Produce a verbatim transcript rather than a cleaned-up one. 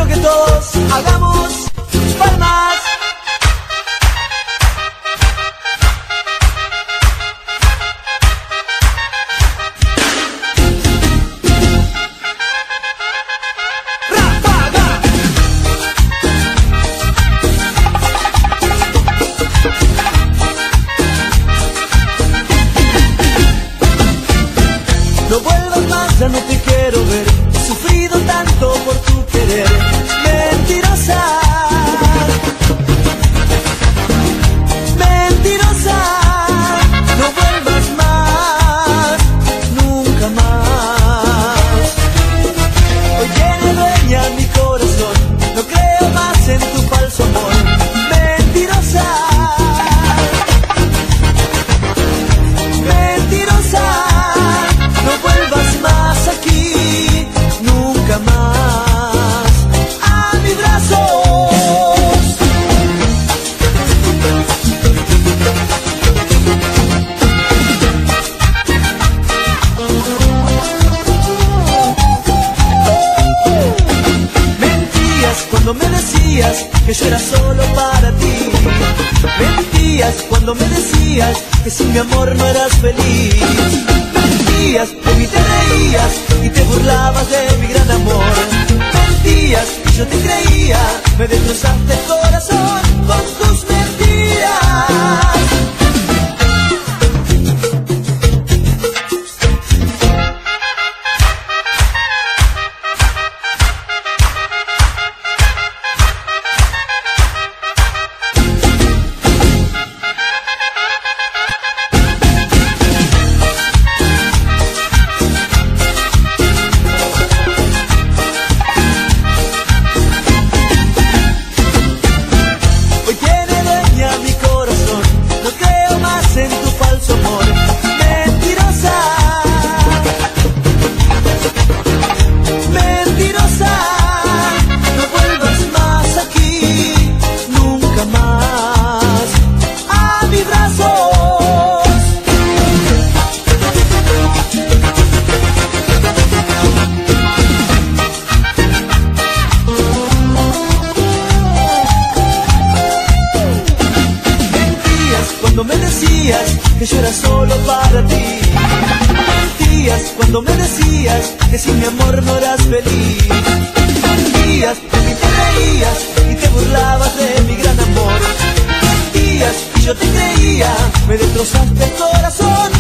que todos hagamos palmas. No vuelvas más, ya no te quiero ver. He sufrido tanto por tu querer. Mentirosa, mentirosa. No vuelvas más, nunca más. Hoy tiene dueña mi corazón. No creo más en tu falso amor. Mentirosa, mentirosa. No vuelvas más aquí, nunca más a mis brazos. Mentías cuando me decías que yo era solo para ti. Mentías cuando me decías que sin mi amor no eras feliz. Mentías, de mí te reías y te burlabas de mi gran amor. Mentías y yo te creía, me destrozaste el corazón con tus mentiras. Cuando me decías que yo era solo para ti. Mentías cuando me decías que sin mi amor no eras feliz. Mentías, de mí te reías y te burlabas de mi gran amor. Mentías y yo te creía, me destrozaste el corazón